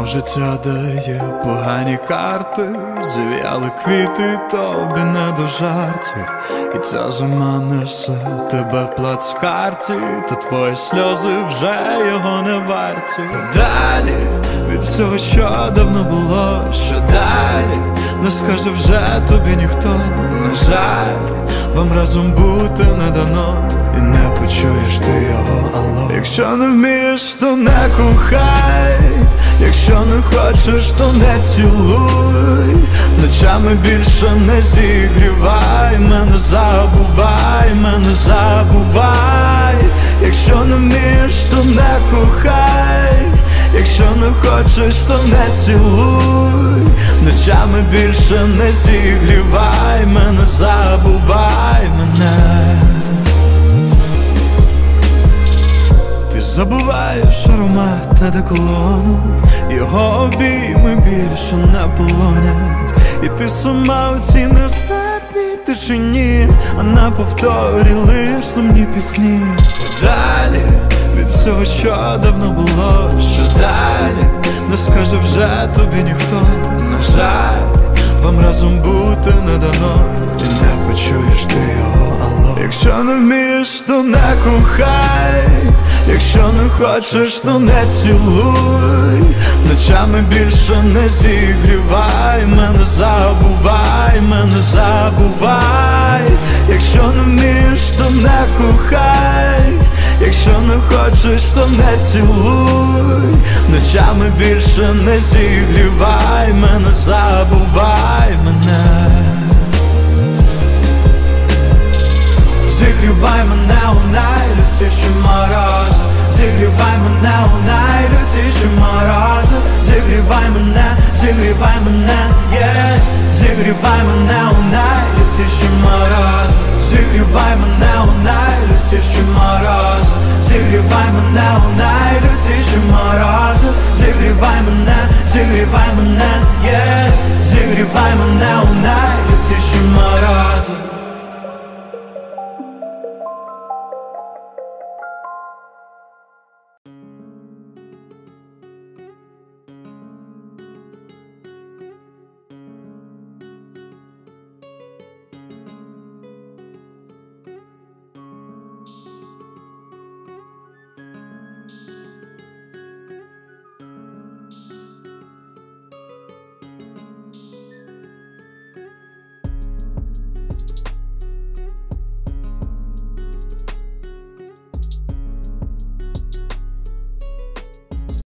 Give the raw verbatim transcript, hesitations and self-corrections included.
Знов життя дає погані карти, зів'яли квіти, тобі не до жартів. І ця зима несе тебе в плацкарті, та твої сльози вже його не варті. Далі від всього, що давно було, що далі не скаже вже тобі ніхто. На жаль, вам разом бути не дано, і не почуєш ти його алло. Якщо не вмієш, то не кохай, якщо не хочеш, то не цілуй, ночами більше не зігрівай, мене забувай, мене забувай. Якщо не вмієш, то не кохай, якщо не хочеш, то не цілуй, ночами більше не зігрівай, мене забувай, мене. Ти забуваєш аромат одеколону, його обійми більше не полонять, і ти сама у цій нестерпній тишині, а на повторі лиш сумні пісні. Далі від всього, що давно було, що далі не скаже вже тобі ніхто. На жаль, вам разом бути не дано, і не почуєш ти його алло. Якщо не вмієш, то не кохай, якщо не хочеш, то не цілуй, ночами більше не зігрівай, мене забувай, мене забувай. Якщо не вмієш, то не кохай, якщо не хочеш, то не цілуй, ночами більше не зігрівай, мене забувай, мене. Зігрівай мене у найлютіші морози, зігрівай мене у найлютіші морози, зігрівай мене, зігрівай мене, yeah. Зігрівай мене у найлютіші морози, зігрівай мене у найлютіші морози, зігрівай мене у найлютіші морози, зігрівай мене.